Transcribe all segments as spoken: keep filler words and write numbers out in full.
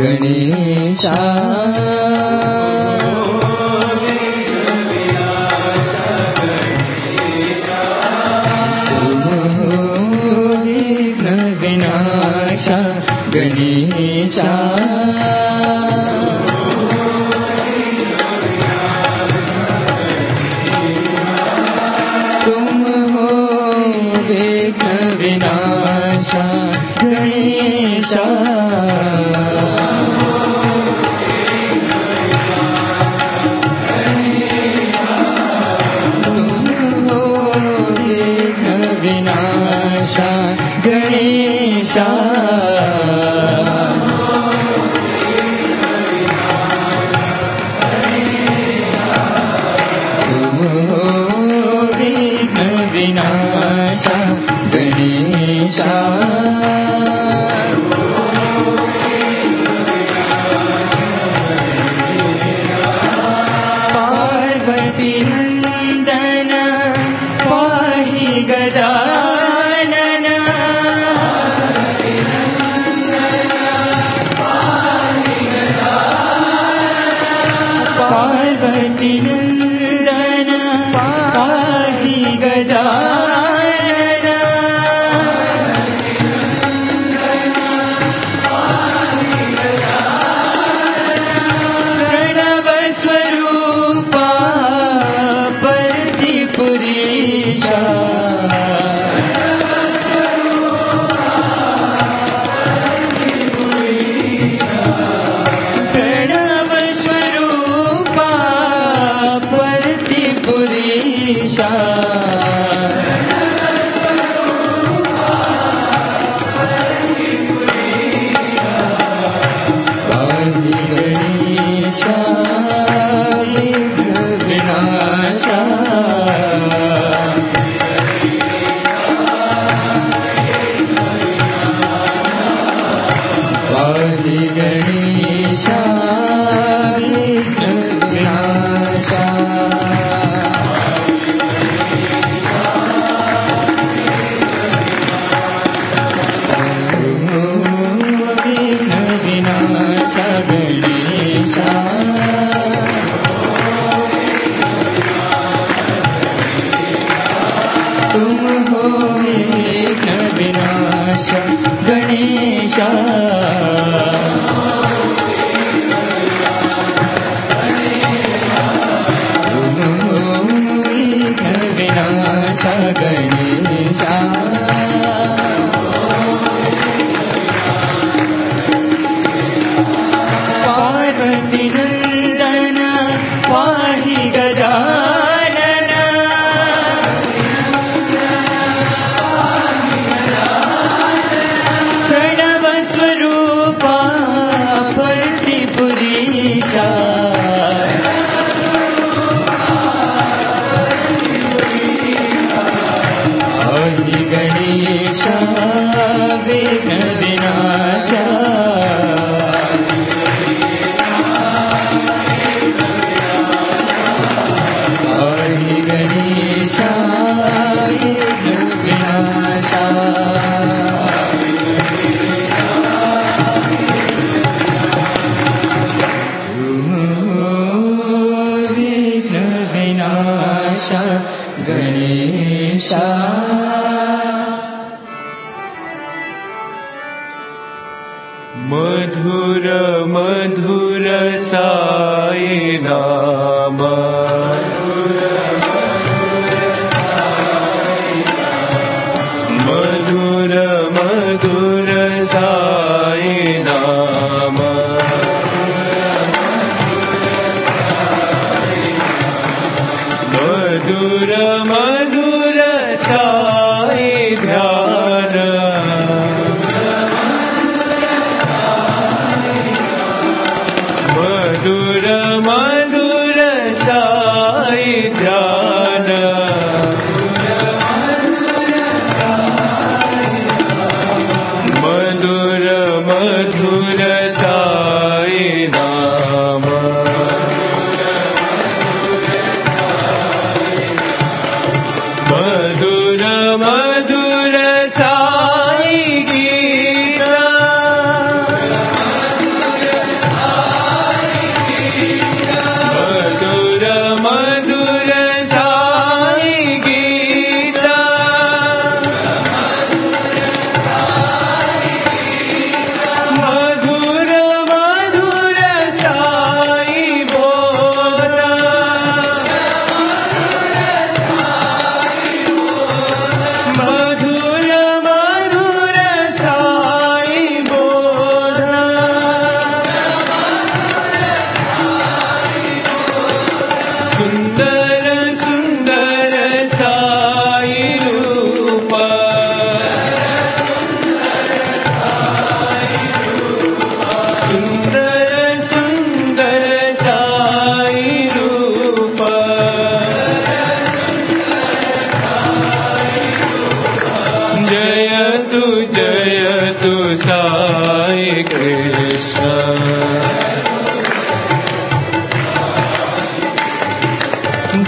गणेशा विनाशा गणेशा तुम हो विघ्न विनाशा गणेशा तुम हो विघ्न विनाशा गणेशा तुम हो विघ्न विनाशा गणेशा पार्वती नंदन पाहि गजानन पार्वती नंदन पाहि गजानन प्रणव स्वरूपा परतिपुरीशा प्रणव स्वरूपा परतिपुरीशा पाहि गणेशा विघ्न विनाशा पाहि गणेशा विघ्न विनाशा विघ्न विनाशा गणेशा तुम हो विघ्न विनाशा गणेशा तुम हो विघ्न विनाशा गणेशा पार्वती नंदन पाहि गजानन प्रणव स्वरूपा परतिपुरीशा पाहि गणेशा विघ्न विनाशा पाहि गणेशा विघ्न विनाशा तुम हो विघ्न विनाशा गणेशा मधुर मधुर साई नाम मधुर मधुर साई नाम मधुर मधुर साई ध्यान मधुर मधुर साई ध्यान मधुर मधुर साई नाम मधुर मधुर साई गीत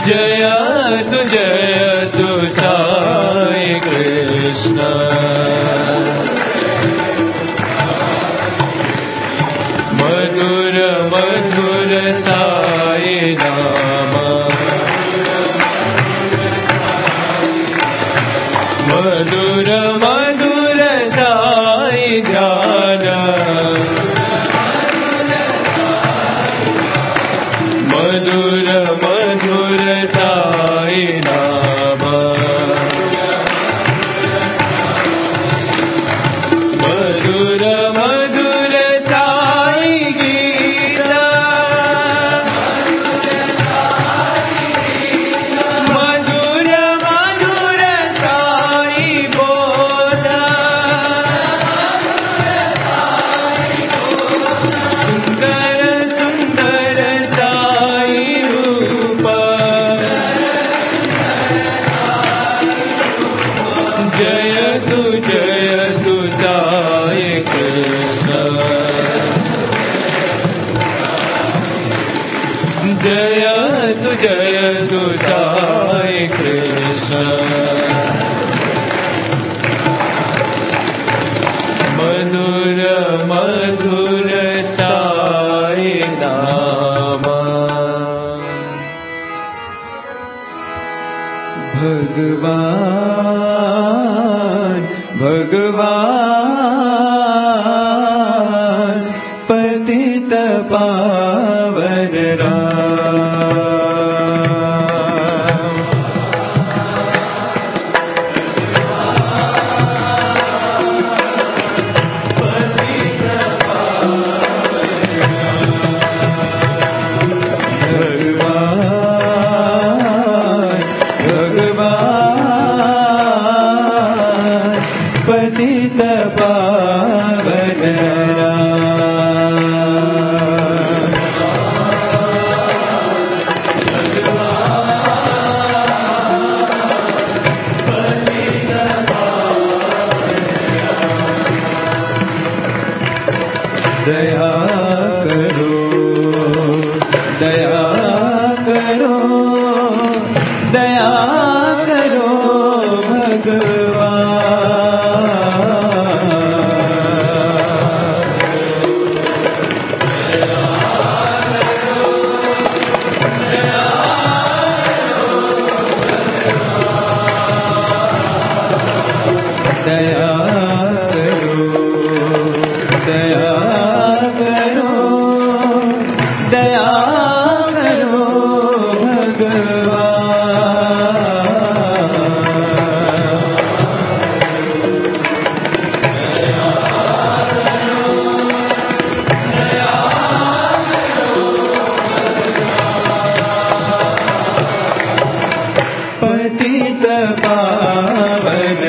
जयतु जयतु साई कृष्ण मधुर मधुर साई नाम मधुर मधुर साई ध्यान मधुर मधुर साई नाम मधुर मधुर साई गीत मधुर मधुर साई बोध सुंदर सुंदर साई रूप जयतु जयतु साई कृष्ण जयतु जयतु साई कृष्ण मधुर मधुर साई नाम भगवान भगवान पतित पावन राम भगवान भगवान पतित पावन दया करो दया करो दया करो भगवान दया करो दया करो दया करो भगवान पतित पावन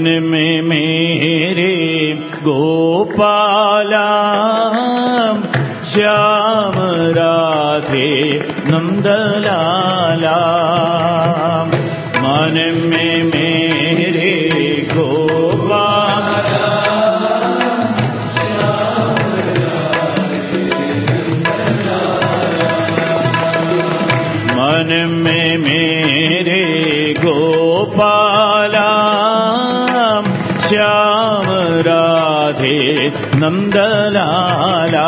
मन में मेरे गोपाला श्याम राधे नंदलाला मन में मेरे गोपाला मन में मेरे गोपाला श्याम राधे नंदलाला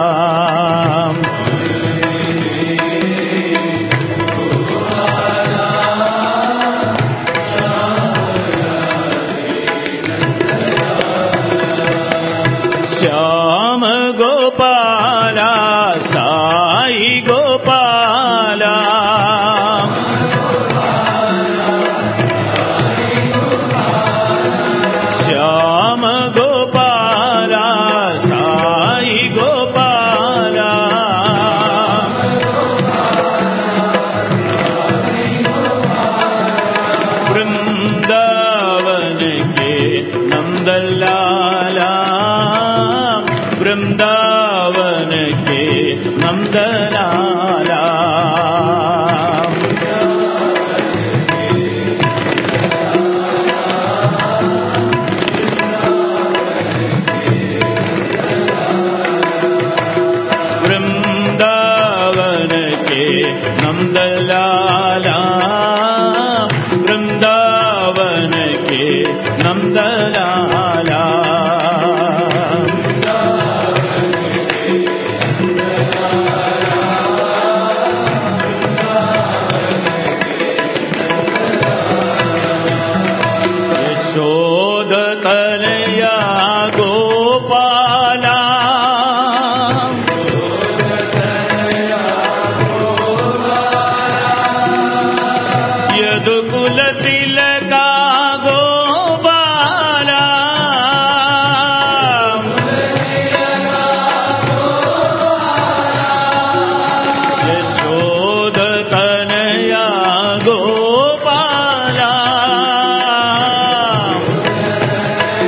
श्याम गोपाला साई गोपाला श्याम गोपाला साई गोपाला वृंदावन के नंदलाला वृंदावन के नंदलाला वृंदावन के नंदलाला वृंदावन के नंदलाला यशोदतनया गोपाला यदुकुल तिलका गोपाला यशोदतनया गोपाला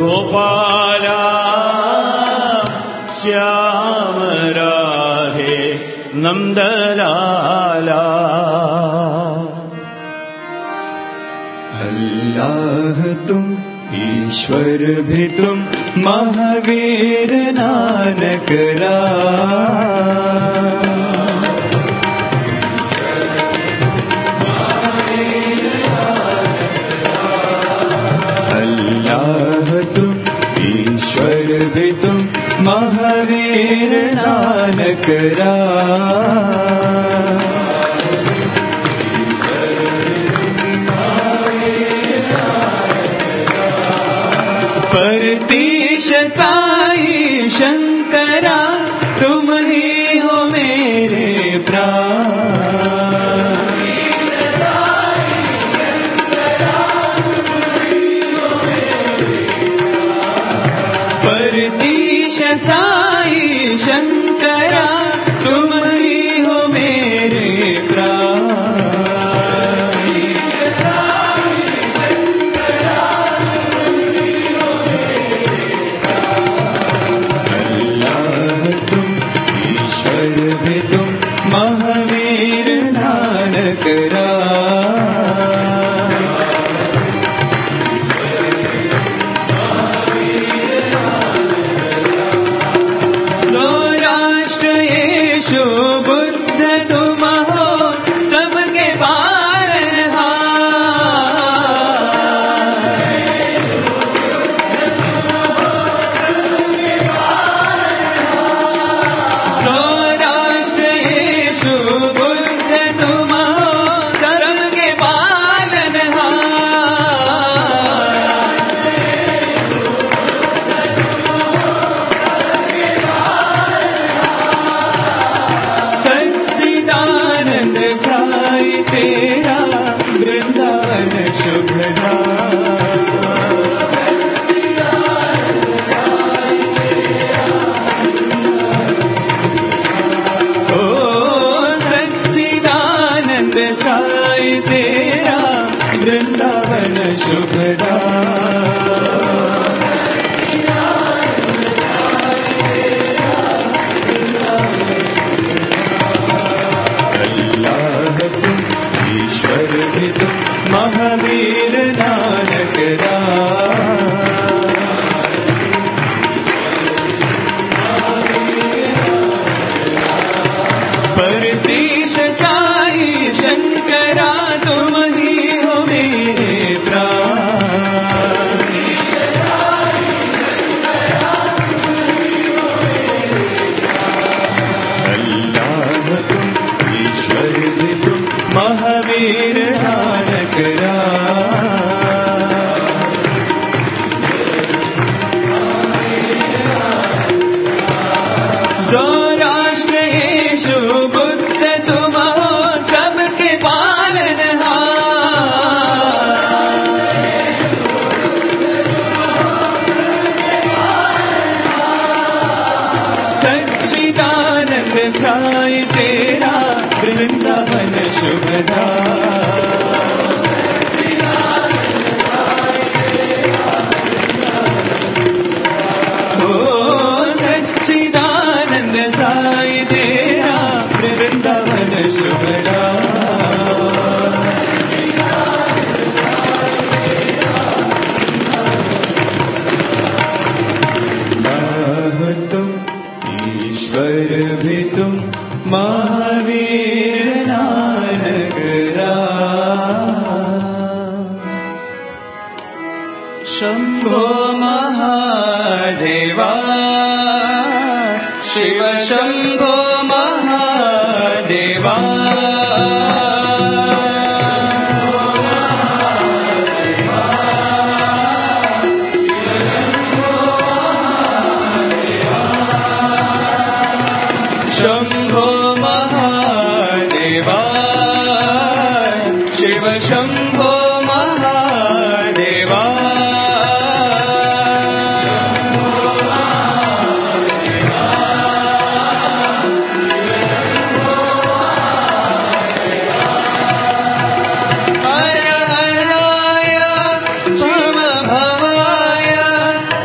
गोपाला श्याम राहे नंदलाला। अल्लाह तुम ईश्वर भी तुम महावीर नानक राम। अल्लाह तुम ईश्वर भी तुम महावीर नानक राम। परतीश साई शंकरा तुम ही हो मेरे प्राण। परतीश साई शंकरा तुम ही हो मेरे प्राण। अल्लाह तुम ईश्वर भी तुम महावीर नानक राम। सौराष्ट्र येशु बुद्ध तुम हो सबके पालनहार। सौराष्ट्र येशु बुद्ध तुम हो सबके पालनहार। सच्चिदानंद साई तेरा वृंदावन शुभधाम। ओ सच्चिदानंद साई तेरा वृंदावन शुभधाम। अल्लाह तुम ईश्वर भी तुम महावीर नानक राम। परतीश साई शंकरा तुम ही हो मेरे प्राण। अल्लाह तुम ईश्वर भी तुम महावीर नानक राम। सौराष्ट्र येशु बुद्ध तुम हो सबके पालनहार। सच्चिदानंद साई तेरा वृंदावन शुभधाम। ओ सच्चिदानंद साई तेरा वृंदावन शुभधाम। अल्लाह तुम ईश्वर भी तुम महावीर नानक राम। शंभो महादेवा शिव शंभो महादेवा। शंभो महादेवा शिव शंभो महादेवा। हर हराय भव भवाय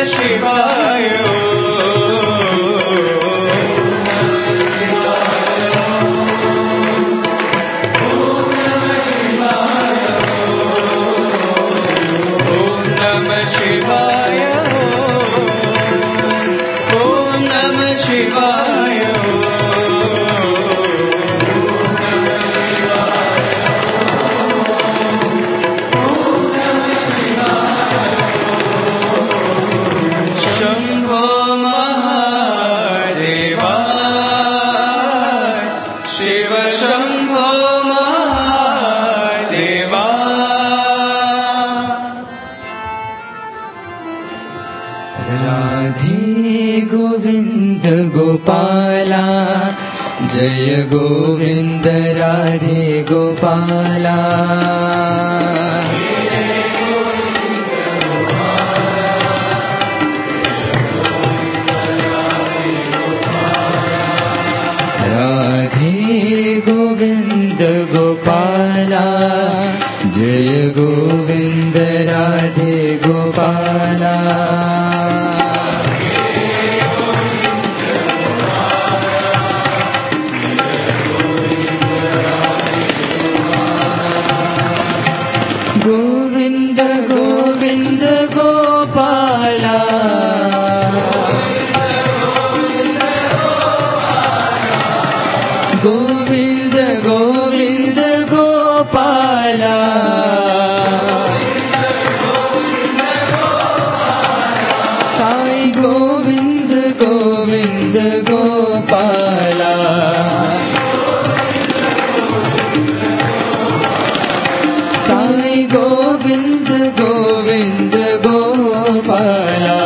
शिवाय गोपाला जय गोविंद राधे गोपाला राधे गोविंद गोपाला जय गोविंद राधे गोपाला गोविंद गोविंद गोपाला गोविंद गोविंद गोपाला साई गोविंद गोविंद गोपाला साई गोविंद गोविंद गोपाला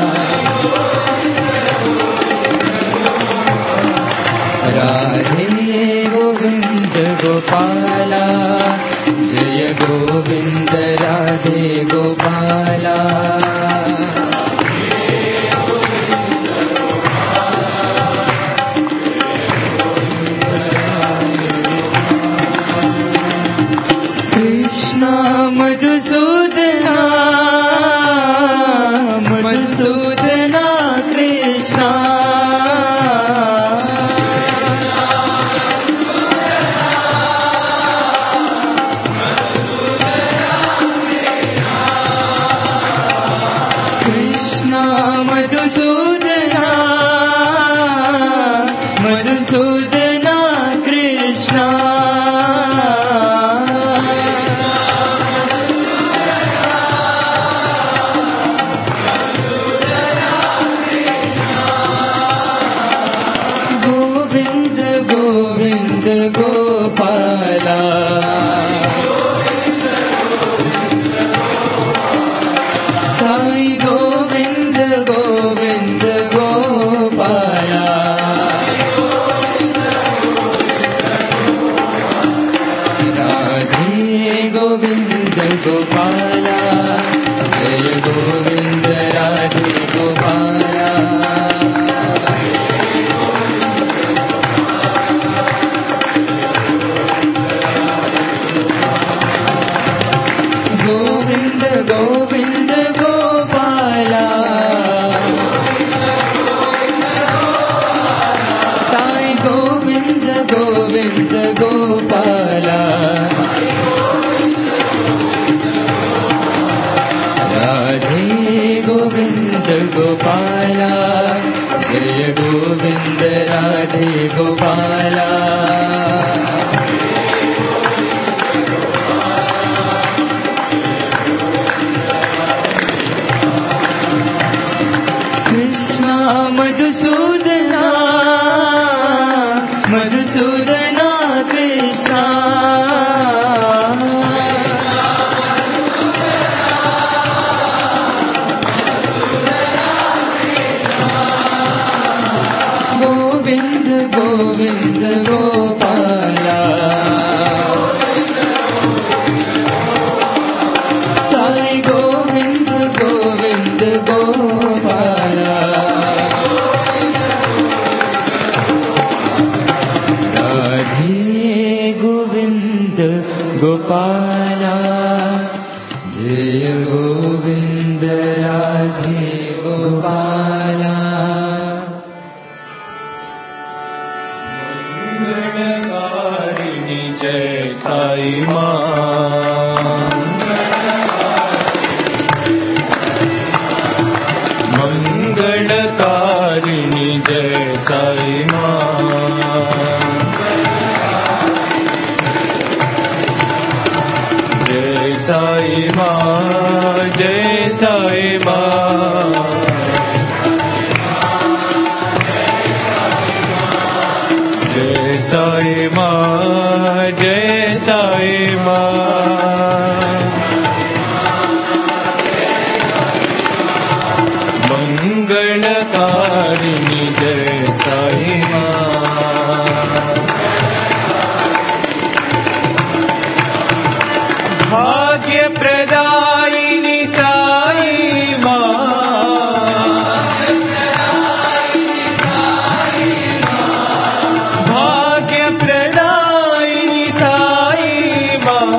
राधे गोविंद गोपाला जय गोविंद राधे गोपाला कृष्णा मधुसूदना मधुसूदना कृष्णा कृष्णा मधुसूदना मधुसूदना कृष्णा गोविंद गोविंद गोपाला साई गोविंद गोविंद गोपाला राधे गोविंद गोपाला जय गोविंद राधे गोपाला गोविंद गोविंद गोपाला साई गोविंद गोविंद गोपाला राधे गोविंद गोपाला जय गोविंद राधे गोपाला कृष्णा मधुसूदना मधुसूदना कृष्णा गोविंद गोविंद गोपाला साई गोविंद गोविंद गोपाला राधे गोविंद गोपाला जय गोविंद राधे गोपाला गोपाला मंगलकारिणी जय साई माँ मंगलकारिणी जय साई माँ जय साई माँ जय साई माँ जय साई माँ जय साई माँ मंगलकारिणी जय साई माँ भाग्य प्रदायिनी साई माँ भाग्य प्रदायिनी साई माँ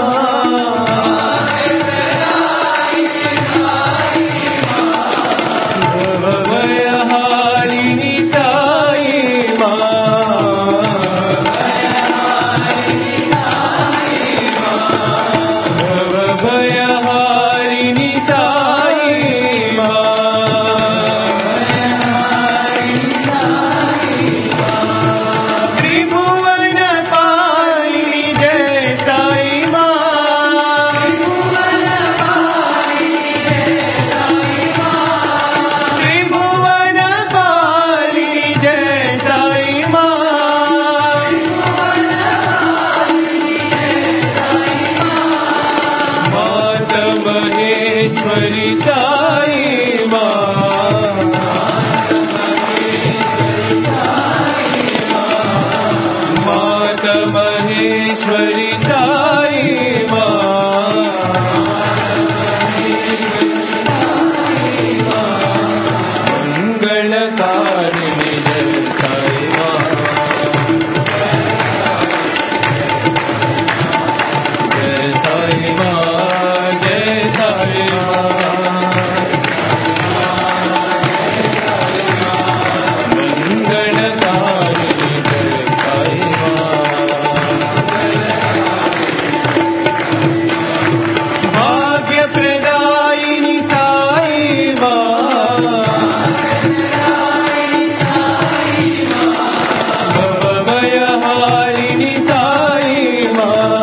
भवभयहारिणी साई माँ भवभयहारिणी साई माँ त्रिभुवन पालिनी जय साई माँ त्रिभुवन पालिनी जय साई माँ माता महेश्वरी साई माँ माता महेश्वरी साई माँ मंगलकारिणी जय साई माँ जय साई माँ जय साई माँ मंगलकारिणी जय साई माँ भाग्य प्रदायिनी साई माँ भवभयहारिणी साई माँ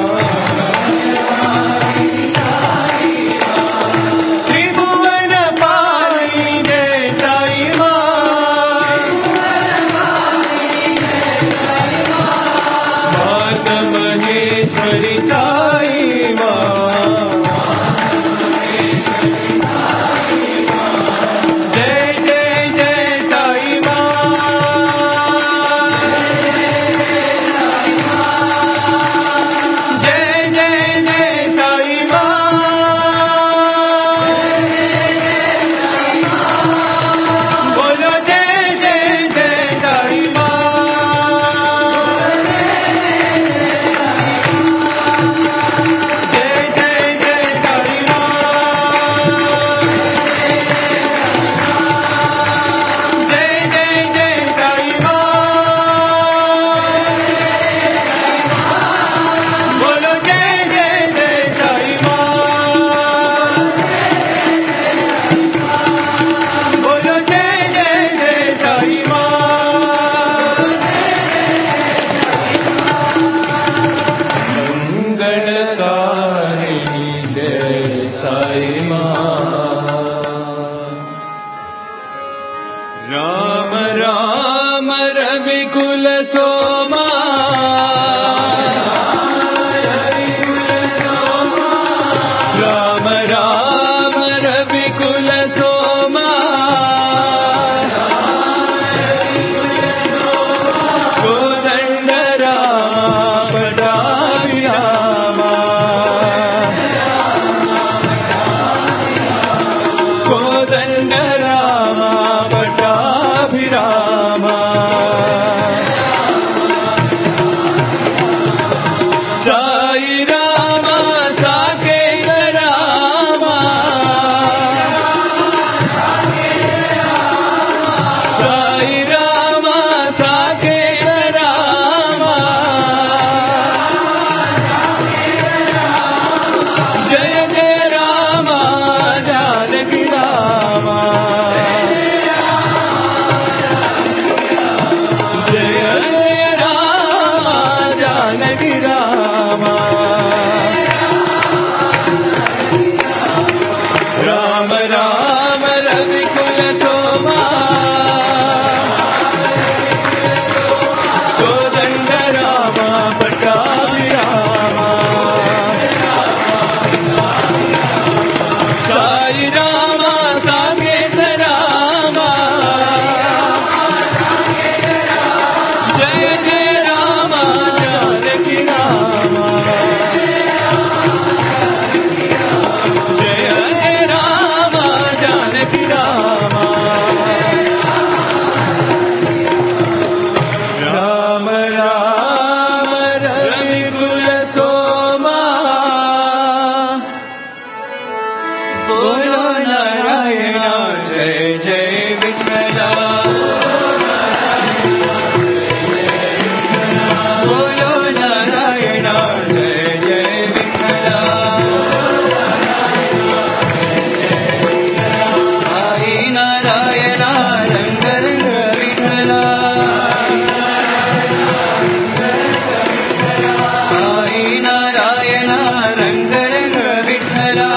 त्रिभुवन पालिनी जय साई माँ माता महेश्वरी साई माँ जय जय जय साई माँ जय जय जय साई माँ बोलो जय जय जय साई माँ जय जय जय साई माँ जय जय जय साई माँ बोलो जय जय जय साई माँ बोलो जय जय जय साई माँ मंगलकारिणी जय साई माँ राम राम रविकुल सोमा राम राम रविकुल सोमा कोदंड राम पटाभि रामा कोदंड राम पटाभि रामा कुल सोमा कोदंड रामा पट्टाभिरामा साई रामा साकेत रामा जय जय रामा जानकी रामा जय जय रामा जानकी रामा राम राम रविकुल सोमा बोलो नारायण जय जय विठला बोलो नारायण जय जय विठला साई नारायण रंग रंग विठला साई नारायण रंग रंग विठला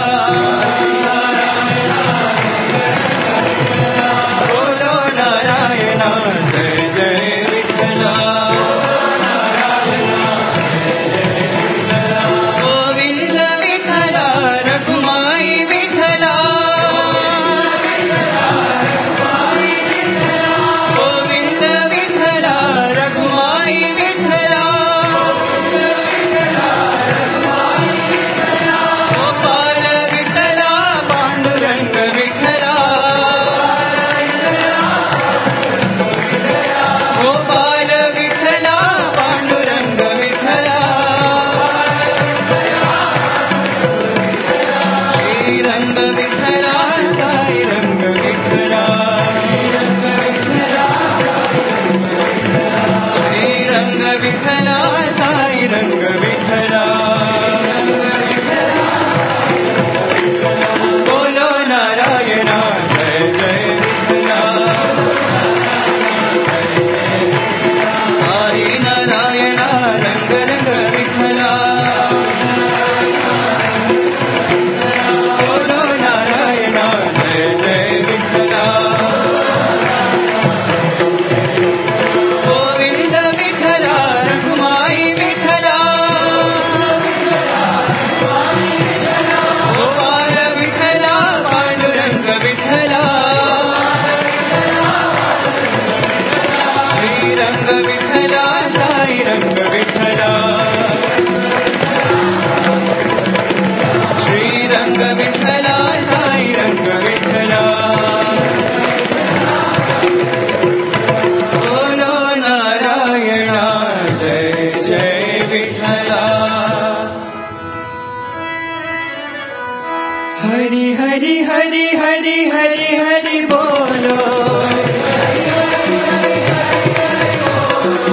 बोलो नारायण जय जय विठला गोविंद विठला रघुमाई विठला गोविंद विठला रघुमाई विठला गोपाल विठला पांडुरंग विठला गोपाल विठला पांडुरंग विठला श्रीरंग विठला साई रंग विठला श्रीरंग विठला साई रंग विठला बोलो नारायण जय जय विठला साई नारायण रंग रंग विठला बोलो नारायण जय जय विठला गोविंद विठला रघुमाई विठला गोपाल विठला पांडुरंग विठला श्रीरंग विठला साई रंग विठला श्रीरंग विठला साई रंग विठला बोलो नारायण जय जय विठला हरि हरि हरि हरि हरि हरि बोलो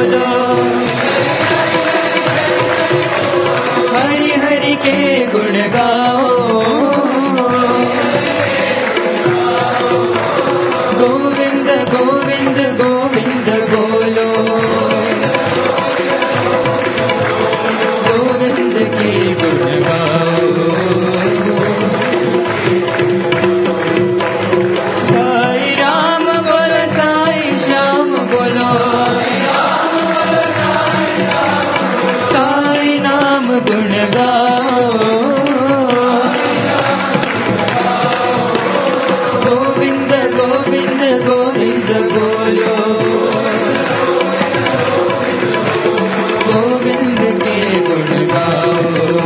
बोलो हरि हरि के गुण गाओ गोविंद गोविंद गोविंद बोलो गोविंद के गुण गाओ साई राम बोलो साई श्याम बोलो साई नाम गुण गाओ गोविंद गोविंद गोविंद बोलो गोविंद के गुण गाओ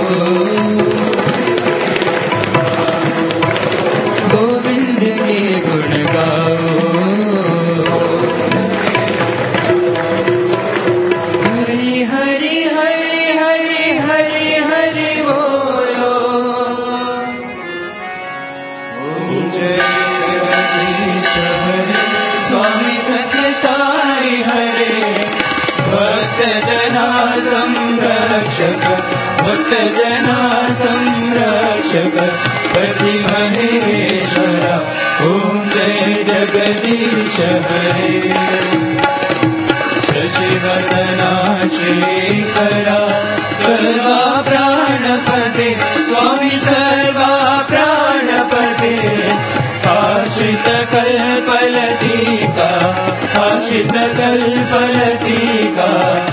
गोविंद के गुण गाओ हरि हरि हरि हरि हरि हरि बोलो ओम जय जगदीश हरे स्वामी सत्य साई हरे भक्त जना संरक्षक भक्त जना संरक्षक पति महेश्वरा ओम जय जगदीश हरे शशिवदना शेखरा सर्वा प्राणपते स्वामी सर्वा प्राणपते आश्रित कल्पलतिका आश्रित कल्पलतिका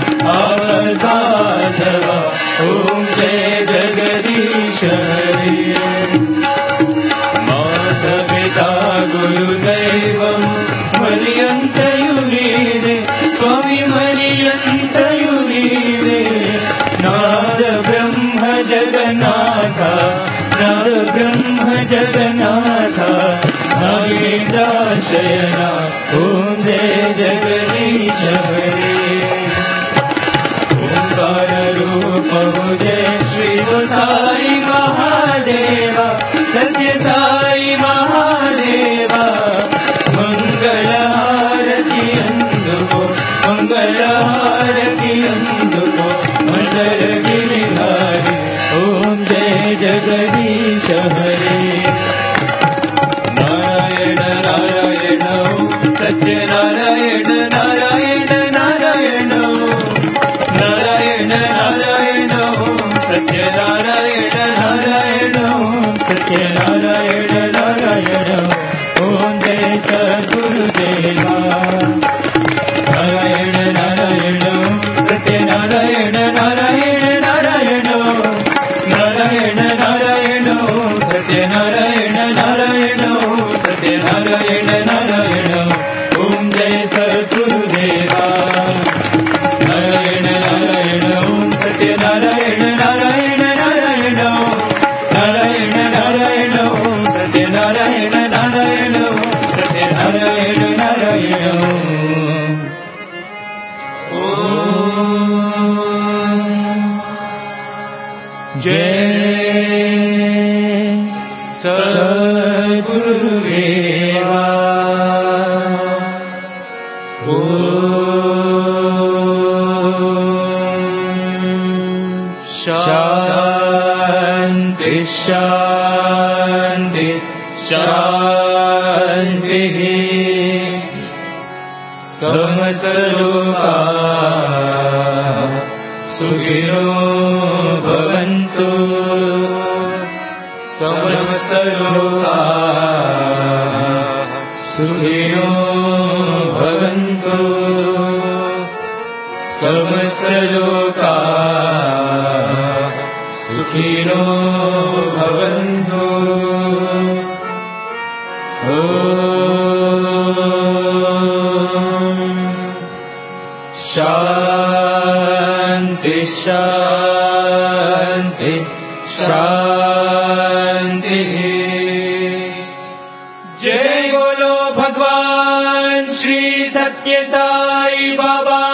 आवधाधवा ओम जय जगदीश हरे माधविता गुरुदैवं मर्यन्तयुनीरे स्वामी मर्यन्तयुनीरे नाद ब्रह्म जगन्नाथ नाद ब्रह्म जगन्नाथ नागेन्द्राशयना ओम जय जगदीश हरे ओंकार रूप जय श्री साई महादेवा सत्य साई महादेवा मंगल हारति अंदुको मंगल हारति अंदुको मंडल गिरिधारी ओम जय जगदीश हरे नारायण नारायण सत्य नारायण नारायण नारायण नारायण नारायण सत्य नारायण नारायण सत्य नारायण नारायण ओम जय सद्गुरुदेवा नारायण नारायण सत्य नारायण नारायण नारायण नारायण नारायण सत्य नारायण नारायण सत्य नारायण नारायण ओम जय सद्गुरुदेवा नारायण नारायण सत्य नारायण नारायण नारायण नारायण नारायण सत्य नारायण नारायण सत्य नारायण नारायण जय सद्गुरुदेवा शांति शांति शांति समस्तलोका सुखिनो भवन्तु समस्तलोका सुखिनो भवन्तु समस्तलोका सुखिनो भवन्तु शांति शांति शांति जय बोलो भगवान श्री सत्य साई बाबा